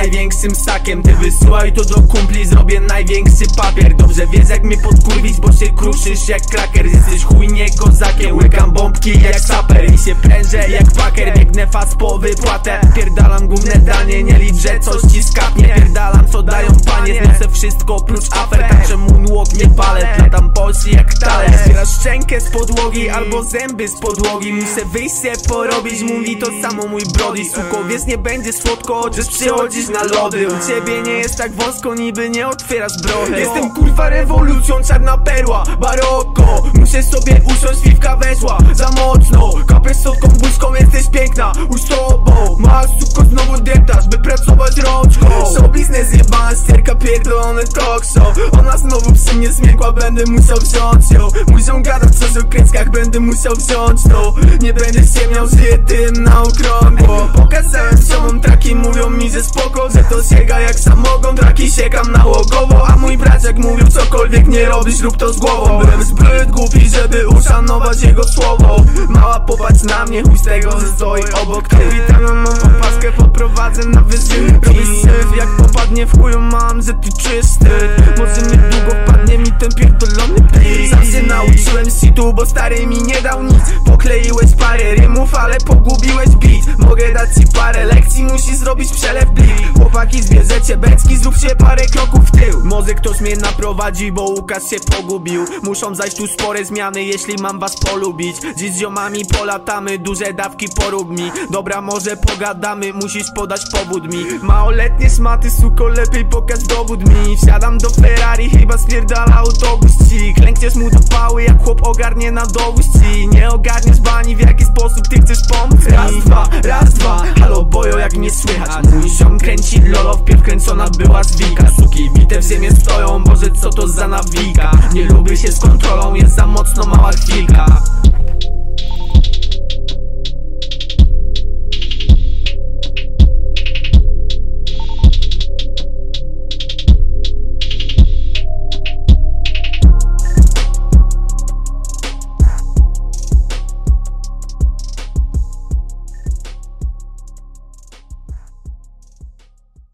największym sakiem. Ty wysyłaj to do kumpli, zrobię największy papier. Dobrze wiesz jak mnie podkurwić, bo się kruszysz jak kraker. Jesteś chuj nie kozakiem, łykam bombki jak saper i się prężę jak paker. Biegnę fast po wypłatę, pierdalam główne danie. Nie licz, że coś ci skapnie, pierdalam co dają panie. Zniosę wszystko oprócz afer, także moonwalk nie palę. Platam Polsce jak talerz. Zbierasz szczękę z podłogi albo zęby z podłogi. Muszę wyjść się porobić, mówi to samo mój brody. Suko, wiesz nie będzie słodko, chociaż przychodzisz na lody. U ciebie nie jest tak wąsko, niby nie otwierasz brochy. Jestem kurwa rewolucją, czarna perła, baroko. Muszę sobie usiąść, piwka weszła za mocno. Kapesz słodką buźką, jesteś piękna, już tobą. Masz suko znowu deptasz, by pracować rączką. Show biznes jebana ścierka, pierdolone talk show. Ona znowu przy mnie zmiękła, będę musiał wziąć ją. Muszą gadać coś o kręckach, będę musiał wziąć to. Nie będę się miał, żyję tym na okrągło. Pokazałem ziomom traki, mówią mi, że spoko, że to sięga jak samogon. Traki siekam nałogowo, a mój braciak mówił cokolwiek nie robisz, rób to z głową. Byłem zbyt głupi, żeby uszanować jego słowo. Mała popatrz na mnie, chuj z tego, że stoi obok. Ty witam nową paskę, podprowadzę na wyżynki. Robię syf, jak popadnie w chuju mam, że ty czysty. Może niedługo wpadnie mi ten pierdolony plik. Sam się nauczyłem shitu, bo stary mi nie dał nic. Pokleiłeś parę rymów, ale pogubiłeś beat. Mogę dać ci parę lekcji, musisz zrobić przelew blik. Chłopaki zbierzecie becki, zróbcie parę kroków w tył. Może ktoś mnie naprowadzi, bo Łukasz się pogubił. Muszą zajść tu spore zmiany, jeśli mam was polubić. Dziś z ziomami polatamy, duże dawki porób mi. Dobra, może pogadamy, musisz podać powód mi. Małoletnie szmaty, suko, lepiej pokaż dowód mi. Wsiadam do Ferrari, chyba spierdala autobus ci. Klękniesz mu do pały, jak chłop ogarnie na dowóz ci. Nie ogarniesz bani, w jaki sposób ty chcesz pomóc mi. Raz, dwa, halo bojo, jak mnie słychać. Mój ziom kręci lolo, wpierw kręcona była zwika. Suki bite w ziemię stoją, Boże co to za nawika. Nie lubię się z kontrolą, jest za mocno mała chwilka.